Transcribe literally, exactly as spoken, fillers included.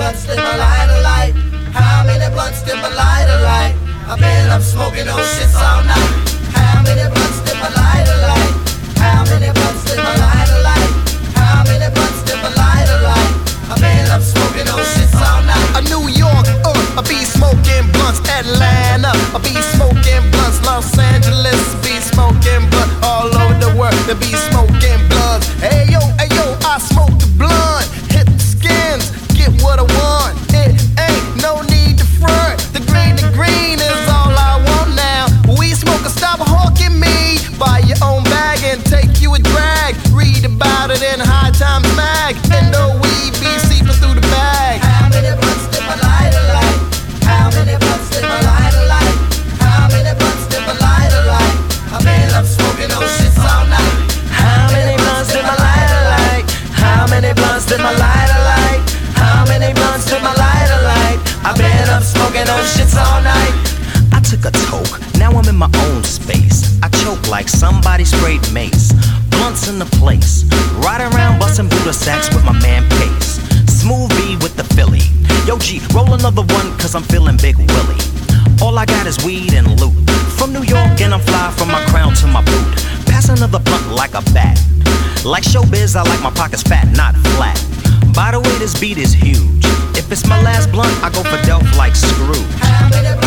blunts did my lighter light? How many blunts did my lighter light? I've been up smoking those shits all night. How many blunts did my lighter light? How many blunts did my lighter light? How many blunts did my lighter light? I've been up smoking those shits all night. A New York, uh, I be smoking blunts. Atlanta, I be smoking blunts. Los Angeles, be smoking blunt. All over the world, they be smoking blunts. Hey yo, hey yo, I smoke the blunt. Hit the skins, get what I want. It ain't no need to front. The green, the green is all I want now. We smoke a stop hawking me. Buy your own bag and take you a drag. Read about it in High Times Mag. And no weed be seeping through the bag. How many blunts did my lighter light? How many blunts did my lighter light? How many blunts did my lighter light? I've been up smoking those shits all night. How many blunts did my lighter light? How many blunts did my lighter light? How many blunts did my lighter light? I've been up smoking those shits all night. I took a toke, now I'm in my own space. I choke like somebody sprayed mace. Blunts in the place, ride around bustin' Buddha sacks with my man Pace. Smooth B with the Philly. Yo G, roll another one cause I'm feeling Big Willie. All I got is weed and loot. From New York and I'm fly from my crown to my boot. Pass another blunt like a bat. Like showbiz, I like my pockets fat, not flat. By the way, this beat is huge. If it's my last blunt, I go for Delph like Scrooge. How many